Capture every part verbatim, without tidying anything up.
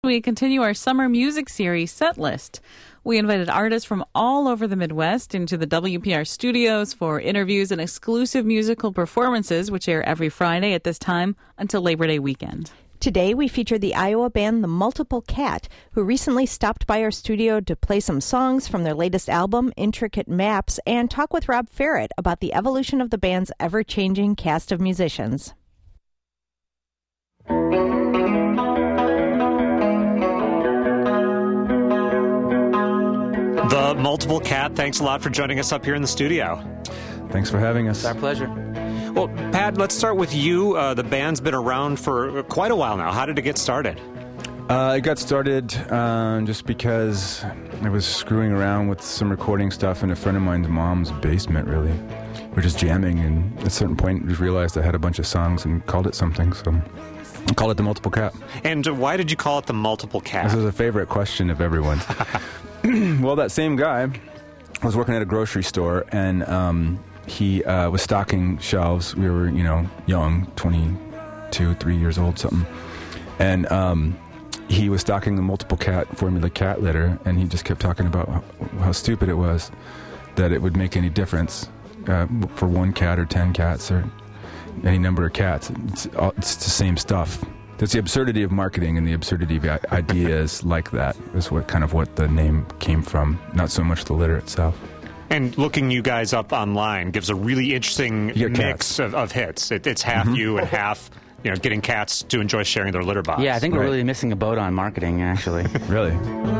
We continue our summer music series Set List. We invited artists from all over the Midwest into the W P R studios for interviews and exclusive musical performances, which air every Friday at this time until Labor Day weekend. Today, we feature the Iowa band The Multiple Cat, who recently stopped by our studio to play some songs from their latest album, Intricate Maps, and talk with Rob Ferret about the evolution of the band's ever-changing cast of musicians. The Multiple Cat, thanks a lot for joining us up here in the studio. Thanks for having us. It's our pleasure. Well, Pat, let's start with you. Uh, the band's been around for quite a while now. How did it get started? Uh, it got started uh, just because I was screwing around with some recording stuff in a friend of mine's mom's basement, really. We were just jamming, and at a certain point we realized I had a bunch of songs and called it something, so I called it The Multiple Cat. And why did you call it The Multiple Cat? This is a favorite question of everyone's. Well, that same guy was working at a grocery store, and um, he uh, was stocking shelves. We were, you know, young, twenty-two, three years old, something. And um, he was stocking the Multiple Cat formula cat litter, and he just kept talking about how, how stupid it was that it would make any difference uh, for one cat or ten cats or any number of cats. It's, all, it's the same stuff. It's the absurdity of marketing and the absurdity of ideas like that is what kind of what the name came from, not so much the litter itself. And looking you guys up online gives a really interesting mix of, of hits. It, it's half mm-hmm. you and half, you know, getting cats to enjoy sharing their litter box. Yeah, I think right. we're really missing a boat on marketing, actually. Really?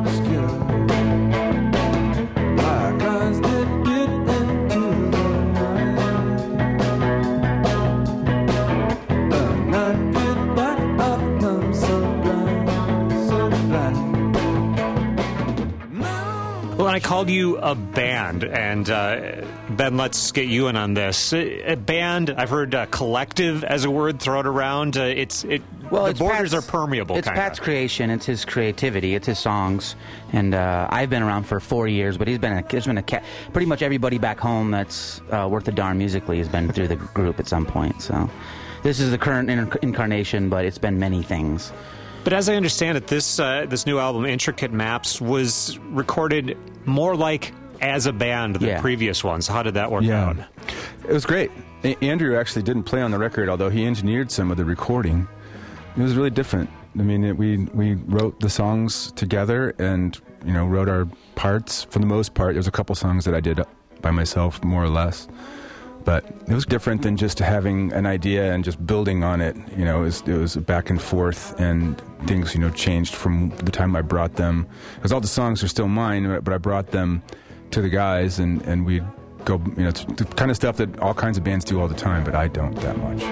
Well, I called you a band, and uh, Ben, let's get you in on this. A band, I've heard uh, collective as a word thrown around. Uh, it's it. Well, the it's borders Pat's, are permeable. It's kinda. Pat's creation. It's his creativity. It's his songs. And uh, I've been around for four years, but he's been a, there's been a cat. Pretty much everybody back home that's uh, worth a darn musically has been through the group at some point. So this is the current inc- incarnation, but it's been many things. But as I understand it, this uh, this new album, Intricate Maps, was recorded more like as a band than yeah. previous ones. How did that work yeah. out? It was great. A- Andrew actually didn't play on the record, although he engineered some of the recording. It was really different. I mean, it, we we wrote the songs together, and you know, wrote our parts for the most part. There was a couple songs that I did by myself, more or less. But it was different than just having an idea and just building on it. You know, it was, it was back and forth, and things, you know, changed from the time I brought them. Because all the songs are still mine, but I brought them to the guys, and, and we'd go, you know, it's the kind of stuff that all kinds of bands do all the time, but I don't that much.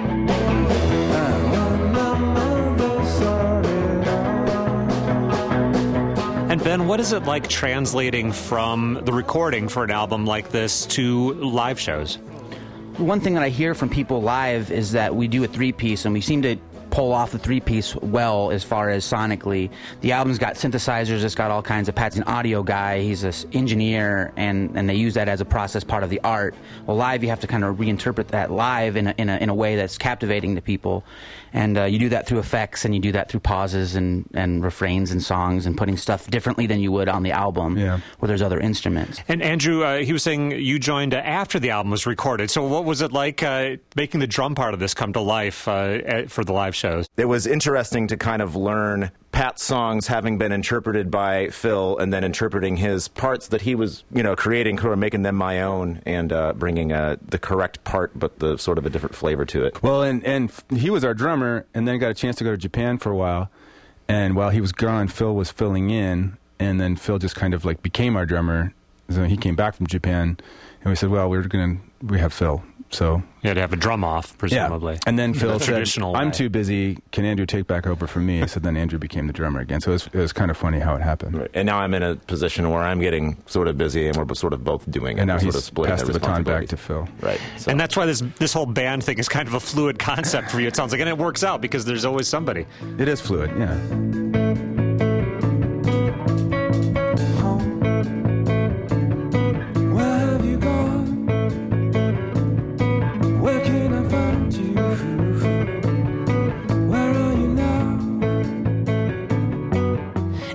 And Ben, what is it like translating from the recording for an album like this to live shows? One thing that I hear from people live is that we do a three-piece, and we seem to pull off the three-piece well as far as sonically. The album's got synthesizers, it's got all kinds of... Pat's an audio guy, he's an engineer, and, and they use that as a process part of the art. Well, live, you have to kind of reinterpret that live in a, in a, in a way that's captivating to people. And uh, you do that through effects, and you do that through pauses and, and refrains and songs and putting stuff differently than you would on the album yeah. where there's other instruments. And Andrew, uh, he was saying you joined uh, after the album was recorded. So what was it like uh, making the drum part of this come to life uh, for the live shows? It was interesting to kind of learn Pat's songs having been interpreted by Phil, and then interpreting his parts that he was, you know, creating, kind of making them my own, and uh, bringing uh, the correct part, but the sort of a different flavor to it. Well, and, and he was our drummer, and then got a chance to go to Japan for a while. And while he was gone, Phil was filling in, and then Phil just kind of like became our drummer. So he came back from Japan, and we said, well, we're going to, we have Phil. So you had to have a drum off, presumably. Yeah. And then Phil said, traditional I'm way. too busy. Can Andrew take back over from me? So then Andrew became the drummer again. So it was, it was kind of funny how it happened. Right. And now I'm in a position where I'm getting sort of busy, and we're sort of both doing it. And now we're he's sort of splitting passed the baton back to Phil. Right. So. And that's why this this whole band thing is kind of a fluid concept for you, it sounds like. And it works out because there's always somebody. It is fluid, yeah.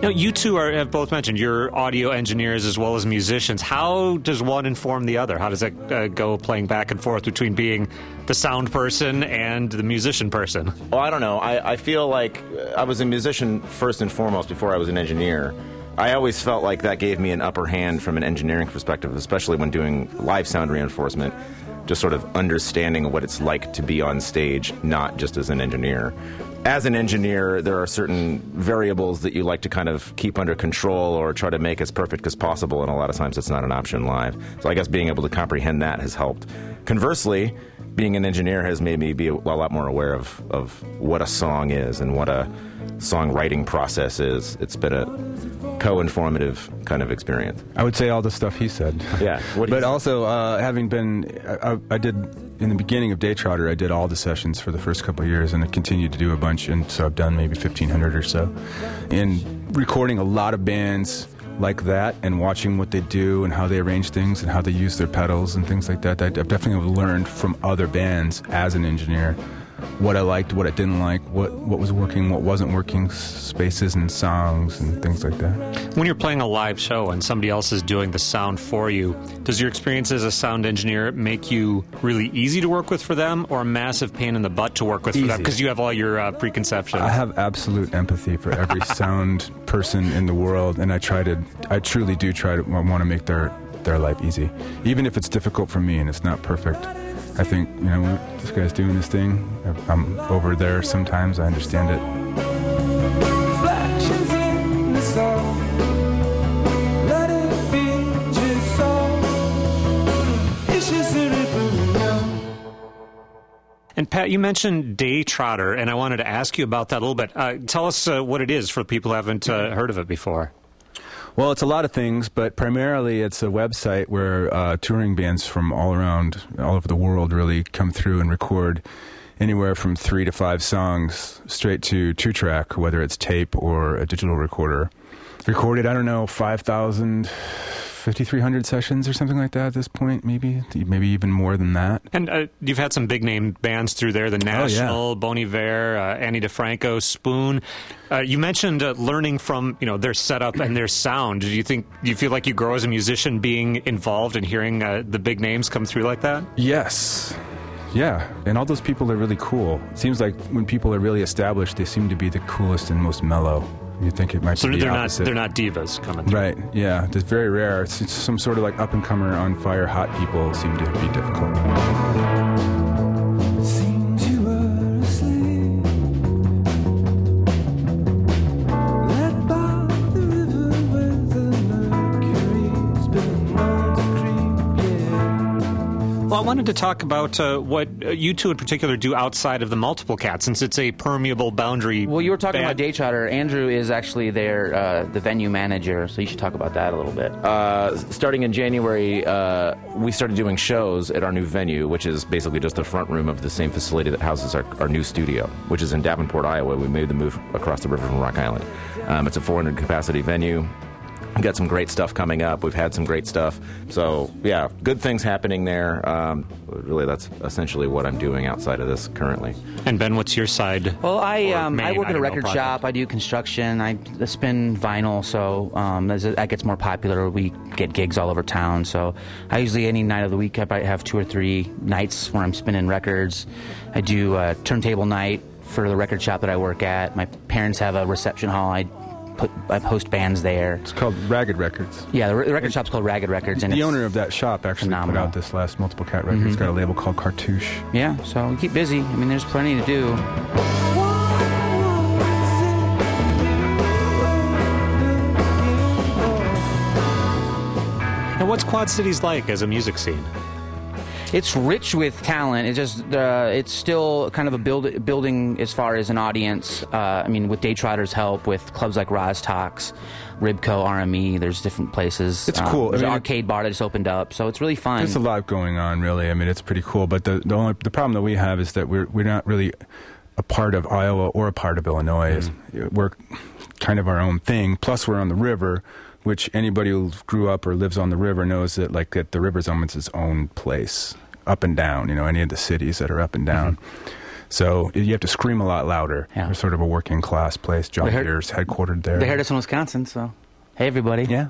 Now, you two are, have both mentioned you're audio engineers as well as musicians. How does one inform the other? How does it uh, go playing back and forth between being the sound person and the musician person? Well, I don't know. I, I feel like I was a musician first and foremost before I was an engineer. I always felt like that gave me an upper hand from an engineering perspective, especially when doing live sound reinforcement, just sort of understanding what it's like to be on stage, not just as an engineer. As an engineer, there are certain variables that you like to kind of keep under control or try to make as perfect as possible, and a lot of times it's not an option live. So I guess being able to comprehend that has helped. Conversely, being an engineer has made me be a, a lot more aware of, of what a song is and what a songwriting process is. It's been a co-informative kind of experience. I would say all the stuff he said. Yeah. What but also, uh, having been, I, I did, in the beginning of Day Trotter, I did all the sessions for the first couple of years, and I continued to do a bunch, and so I've done maybe fifteen hundred or so. And recording a lot of bands like that and watching what they do and how they arrange things and how they use their pedals and things like that, I've definitely learned from other bands as an engineer what I liked, what I didn't like, what, what was working, what wasn't working, spaces and songs and things like that. When you're playing a live show and somebody else is doing the sound for you, does your experience as a sound engineer make you really easy to work with for them, or a massive pain in the butt to work with Easy. for them because you have all your uh, preconceptions? I have absolute empathy for every sound person in the world, and I try to, I truly do try to want to make their, their life easy, even if it's difficult for me and it's not perfect. I think, you know, this guy's doing this thing. I'm over there sometimes. I understand it. Flashes in the sun. Let it be just so. It's just a ripple. And Pat, you mentioned Day Trotter, and I wanted to ask you about that a little bit. Uh, tell us uh, what it is for people who haven't uh, heard of it before. Well, it's a lot of things, but primarily it's a website where uh, touring bands from all around, all over the world really come through and record anywhere from three to five songs straight to two-track, whether it's tape or a digital recorder. Recorded, I don't know, five thousand, fifty-three hundred sessions or something like that at this point, maybe, maybe even more than that. And uh, you've had some big-name bands through there, The National, oh, yeah. Bon Iver, uh, Annie DeFranco, Spoon. Uh, you mentioned uh, learning from, you know, their setup and their sound. Do you think, do you feel like you grow as a musician being involved and hearing uh, the big names come through like that? Yes. Yeah, and all those people are really cool. It seems like when people are really established, they seem to be the coolest and most mellow. You think it might so be the they're opposite. not they're not divas coming through. Right, yeah. It's very rare. It's, it's some sort of like up-and-comer, on-fire, hot people seem to be difficult. Seems you were asleep. Led by the river where the mercury's been known to creep, yeah. Well, I wanted to talk about uh, what uh, you two in particular do outside of the Multiple Cat, since it's a permeable boundary. Well, you were talking band. about Day Trotter. Andrew is actually their uh, the venue manager, so you should talk about that a little bit. Uh, starting in January, uh, we started doing shows at our new venue, which is basically just the front room of the same facility that houses our, our new studio, which is in Davenport, Iowa. We made the move across the river from Rock Island. Um, it's a four hundred capacity venue. We've got some great stuff coming up. We've had some great stuff. So, yeah, good things happening there. Um, really, that's essentially what I'm doing outside of this currently. And Ben, what's your side? Well, I or um, main, I work I at a don't know, record project? shop. I do construction. I spin vinyl, so um, as it, that gets more popular, we get gigs all over town. So I usually, any night of the week, I probably have two or three nights where I'm spinning records. I do a turntable night for the record shop that I work at. My parents have a reception hall. I put I host bands there. It's called Ragged Records. Yeah, the, the record shop's called Ragged Records. And the it's owner of that shop actually phenomenal. put out this last Multiple Cat record. Mm-hmm. It's got a label called Cartouche. Yeah, so we keep busy. I mean, there's plenty to do. And what's Quad Cities like as a music scene? It's rich with talent. It's just uh, it's still kind of a build, building as far as an audience. Uh, I mean, with Day Trotter's help, with clubs like Roz Talks, Ribco, R M E, there's different places. It's um, cool. There's I an mean, arcade bar that just opened up, so it's really fun. There's a lot going on, really. I mean, it's pretty cool. But the the only the problem that we have is that we're we're not really a part of Iowa or a part of Illinois. Mm. We're kind of our own thing. Plus, we're on the river, which anybody who grew up or lives on the river knows that like that the river's almost its own place, up and down. You know, any of the cities that are up and down. Mm-hmm. So you have to scream a lot louder. Yeah. We're sort of a working class place. John They heard- Deere's headquartered there. They heard us in Wisconsin, so hey, everybody. Yeah.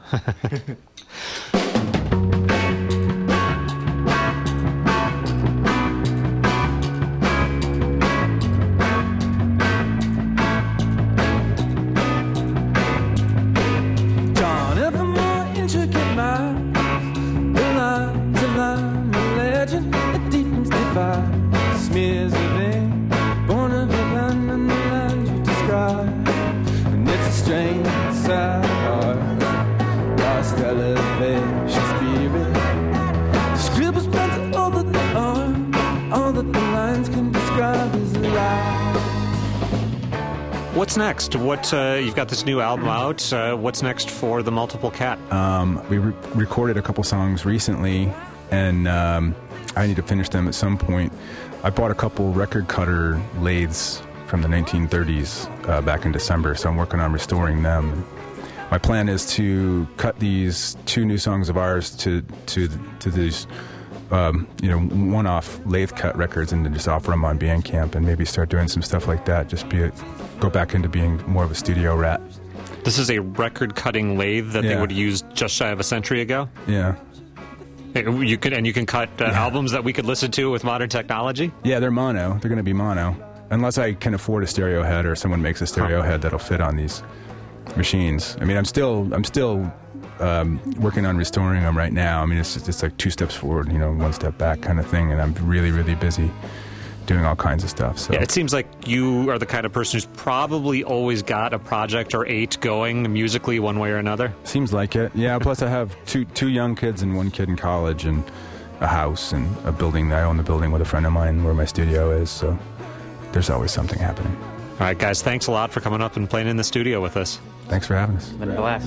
Drawn ever more intricate minds, the lines of line, the legend, it deepens divide, smears of ink, born of a land and the land you describe. And it's a strange, sad art, lost elevation spirit. The scribbles pencil all that they are, all that the lines can describe is alive. What's next? What uh, you've got this new album out. Uh, what's next for the Multiple Cat? Um, we re- recorded a couple songs recently, and um, I need to finish them at some point. I bought a couple record cutter lathes from the nineteen thirties uh, back in December, so I'm working on restoring them. My plan is to cut these two new songs of ours to to to these um, you know one-off lathe cut records, and then just offer them on Bandcamp, and maybe start doing some stuff like that. Just be a, go back into being more of a studio rat. This is a record-cutting lathe that they Yeah. would use just shy of a century ago. Yeah. You could and you can cut uh, albums that we could listen to with modern technology. Yeah, they're mono. They're going to be mono. Unless I can afford a stereo head or someone makes a stereo head that'll fit on these machines. I mean, I'm still I'm still um, working on restoring them right now. I mean, it's it's like two steps forward, you know, one step back kind of thing, and I'm really, really busy doing all kinds of stuff. So Yeah, it seems like you are the kind of person who's probably always got a project or eight going musically one way or another. seems like it. Yeah, plus I have two two young kids and one kid in college and a house and a building. I own the building with a friend of mine where my studio is, so there's always something happening. All right, guys, thanks a lot for coming up and playing in the studio with us. Thanks for having us. Been a blast.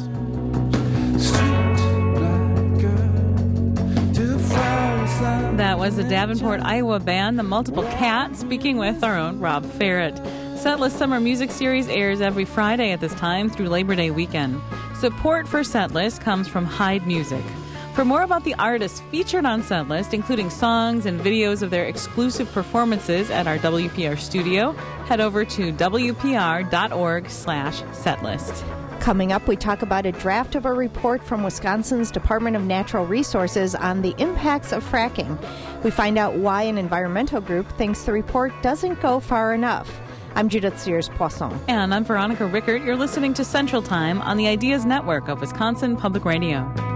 That was the Davenport, Iowa band, the Multiple Cat, speaking with our own Rob Ferret. Setlist Summer Music Series airs every Friday at this time through Labor Day weekend. Support for Setlist comes from Hyde Music. For more about the artists featured on Setlist, including songs and videos of their exclusive performances at our W P R studio, head over to W P R dot org slash setlist. Coming up, we talk about a draft of a report from Wisconsin's Department of Natural Resources on the impacts of fracking. We find out why an environmental group thinks the report doesn't go far enough. I'm Judith Sears-Poisson. And I'm Veronica Rickert. You're listening to Central Time on the Ideas Network of Wisconsin Public Radio.